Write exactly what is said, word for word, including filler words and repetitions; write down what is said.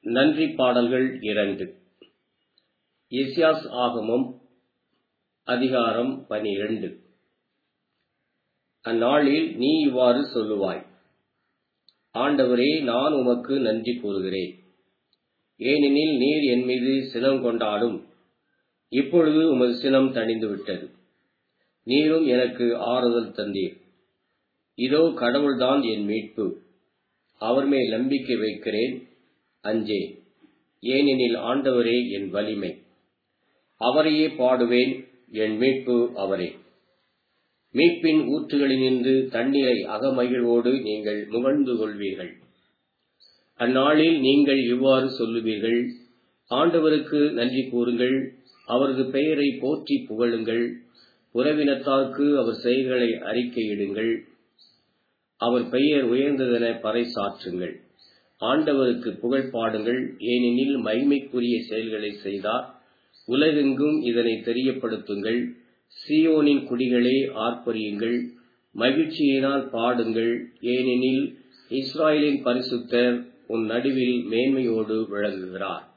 நன்றி பாடல்கள் இரண்டு. எசேக்கியேல் ஆகமம் அதிகாரம் பனிரண்டு. அந்நாளில் நீ இவ்வாறு சொல்லுவாய்: ஆண்டவரே, நான் உமக்கு நன்றி கூறுகிறேன். ஏனெனில் நீர் என் மீது சினம் கொண்டாலும் இப்பொழுது உமது சினம் தணிந்துவிட்டது. நீரும் எனக்கு ஆறுதல் தந்தீர். இதோ கடவுள்தான் என் மீட்பு. அவர் மேல் நம்பிக்கை வைக்கிறேன், அஞ்சேன். ஏனெனில் ஆண்டவரே என் வலிமை. அவரையே பாடுவேன், என் மீட்பு அவரே. மீட்பின் ஊற்றுகளினின்று தண்ணீரை அகமகிழ்வோடு நீங்கள் முகழ்ந்து கொள்வீர்கள். அந்நாளில் நீங்கள் இவ்வாறு சொல்லுவீர்கள்: ஆண்டவருக்கு நன்றி கூறுங்கள், அவரது பெயரை போற்றி புகழுங்கள். உறவினத்தாருக்கு அவர் செயல்களை அறிக்கையிடுங்கள், அவர் பெயர் உயர்ந்ததென பறைசாற்றுங்கள். ஆண்டவருக்கு புகழ் பாடுங்கள், ஏனெனில் மகிமைக்குரிய செயல்களை செய்தார். உலகெங்கும் இதனை தெரியப்படுத்துங்கள். சீயோனின் குடிகளே, ஆர்ப்பரியுங்கள், மகிழ்ச்சியினால் பாடுங்கள். ஏனெனில் இஸ்ராயேலின் பரிசுத்தர் உன் நடுவில் மேன்மையோடு விளங்குகிறார்.